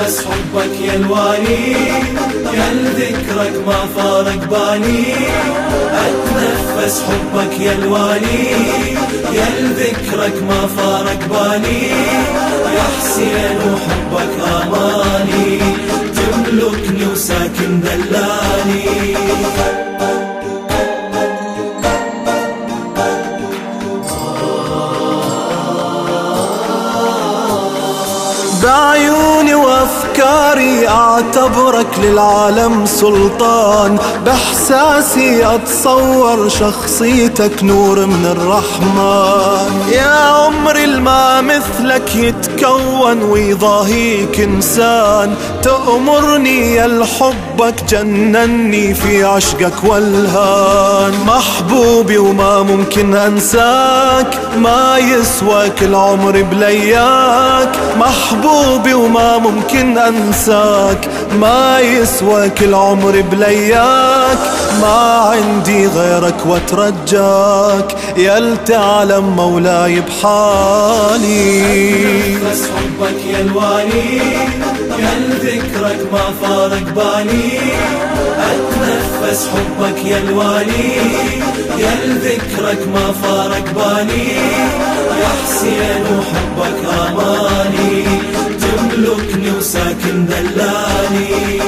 أتنفس حبك يا الوالي، يا ذكرك ما فارق بالي. أتنفس حبك يا الوالي، يا ذكرك ما فارق بالي. يا حسين وحبك آمالي، تملكني وساكن دلالي. بعيوني وافكاري اعتبرك للعالم سلطان، باحساسي اتصور شخصيتك نور من الرحمن. يا عمري الما مثلك يتكون ويضاهيك انسان، تأمرني يا لحبك جنني في عشقك والهان. محبوبي وما ممكن انساك، ما يسواك العمر بلياك. محبوبي وما ممكن انساك، ما يسواك العمر بلياك. ما عندي غيرك واترجاك، يا تعلم مولاي بحالي. بس حبك يا الوالي، يا ذكرك ما فارق بالي. أتنفس حبك يا الوالي، يا ذكرك ما فارق بالي. يا حسين وحبك آمالي، تملكني وساكن دلالي.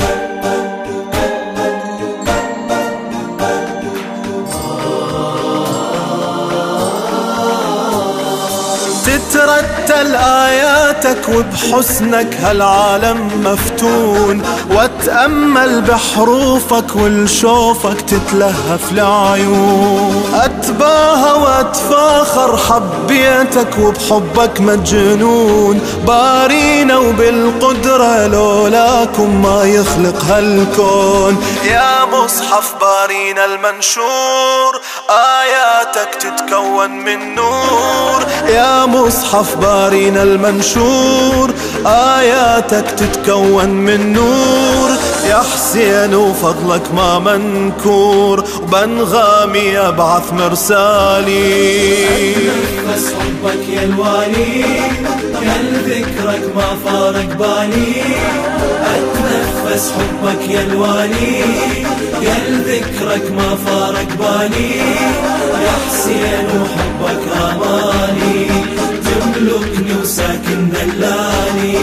تترتل آياتك وبحسنك هالعالم مفتون، واتأمل بحروفك ولشوفك تتلهف العيون. أتباهى واتفاخر حبيتك وبحبك مجنون. بارينا وبالقدرة لولاكم ما يخلق هالكون. يا مصحف بارينا المنشور، آياتك تتكون من نور. يا مصحف بارينا المنشور، آياتك تتكون من نور. يا حسين وفضلك ما منكور، وبنغامي أبعث مرسالي. بس حبك يا الوالي، يا ذكرك ما فارق بالي. أتنفس حبك يا الوالي، يا ذكرك ما فارق بالي. يا حسين وحبك آمالي، تملكني وساكن دلالي.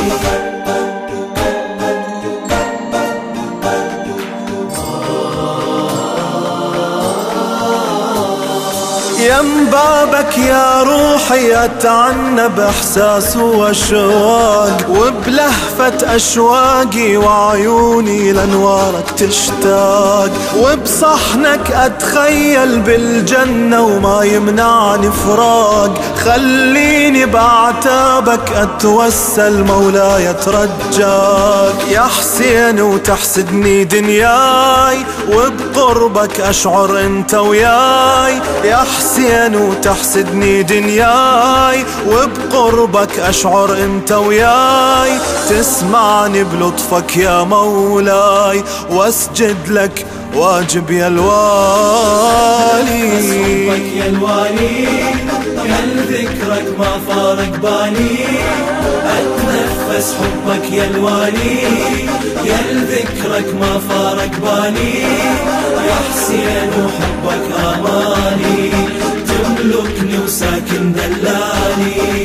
يم بابك يا روحي اتعنى باحساس واشواق، وبلهفة اشواقي وعيوني لانوارك تشتاق. وبصحنك اتخيل بالجنة وما يمنعني فراق. خليني بعتابك اتوسل مولاي اترجاك. يا حسين وتحسدني دنياي، وبقربك اشعر انت وياي. يا حسين وتحسدني دنياي، وبقربك أشعر أنت وياي. تسمعني بلطفك يا مولاي، واسجد لك واجب يا الوالي. حبك يا الوالي، يا ذكرك ما فارق بالي. أتنفس حبك يا الوالي، يا ذكرك ما فارق بالي. يا حسين وحبك آمالي، تملكني وساكن دلالي.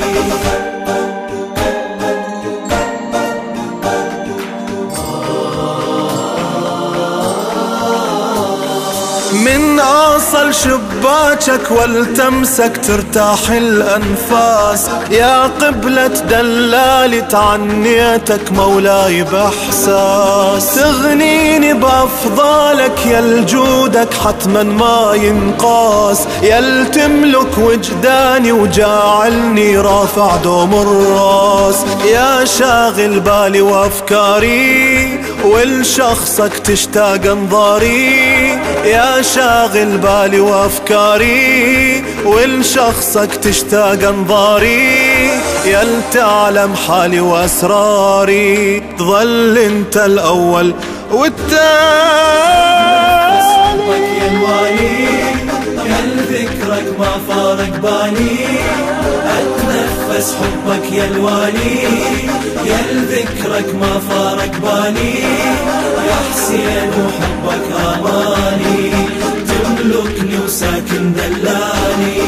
من أوصل شباكك والتمسك ترتاح الأنفاس. يا قبلة دلالي تعنيتك مولاي بإحساس. تغنيني بأفضالك يا الجودك حتما ما ينقاس. يا تملك وجداني وجاعلني رافع دوم الراس. يا شاغل بالي وأفكاري ولشخصك تشتاق انظاري. يا شاغل بالي وافكاري ولشخصك تشتاق انظاري. يا تعلم حالي واسراري، تظل انت الاول والثاني. لذكرك ما فارق بالي، أتنفس حبك يا الوالي، يا لذكرك ما فارق بالي، يا حسين وحبك آمالي، تملكني وساكن دلالي.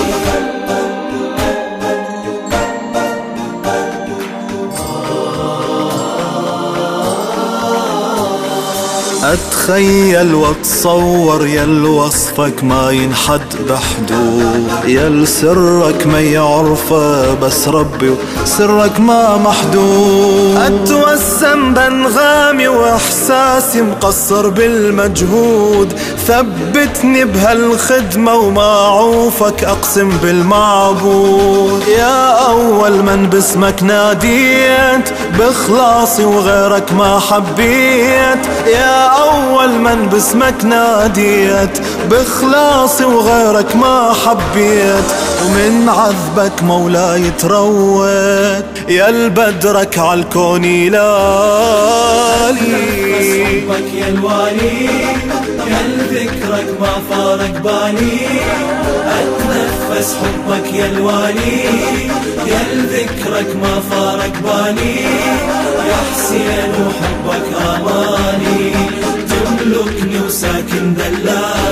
أتخيل واتصور يل وصفك ما ينحد بحدود، يل سرك ما يعرفه بس ربي وسرك ما محدود. أتوسم بانغامي وإحساسي مقصر بالمجهود، ثبتني بهالخدمة وما عوفك أقسم بالمعبود. يا أول من باسمك ناديت بإخلاصي وغيرك ما حبيت، يا أول من باسمك ناديت بإخلاصي وغيرك ما حبيت، ومن عذبك مولاي تروت، يا البدرك عالكون يلالي. حبك يا الوالي، يا ذكرك ما فارق بالي، أتنفس حبك يا الوالي، يا ذكرك ما فارق بالي، يا حسين وحبك آمالي، تملكني وساكن دلالي.